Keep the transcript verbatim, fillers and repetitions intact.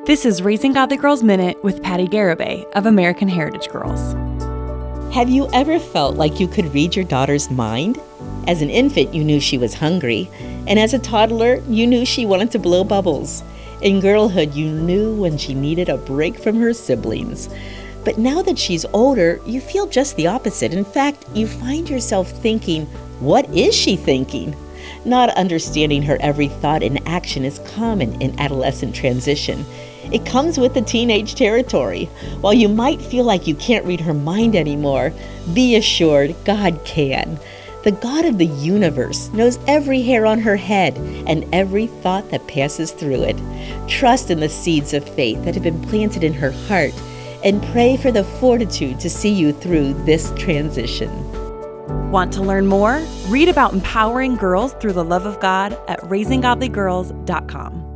This is Raising Godly Girls Minute with Patty Garibay of American Heritage Girls. Have you ever felt like you could read your daughter's mind? As an infant, you knew she was hungry, and as a toddler, you knew she wanted to blow bubbles. In girlhood, you knew when she needed a break from her siblings. But now that she's older, you feel just the opposite. In fact, you find yourself thinking, what is she thinking? Not understanding her every thought and action is common in adolescent transition. It comes with the teenage territory. While you might feel like you can't read her mind anymore, be assured God can. The God of the universe knows every hair on her head and every thought that passes through it. Trust in the seeds of faith that have been planted in her heart and pray for the fortitude to see you through this transition. Want to learn more? Read about empowering girls through the love of God at raising godly girls dot com.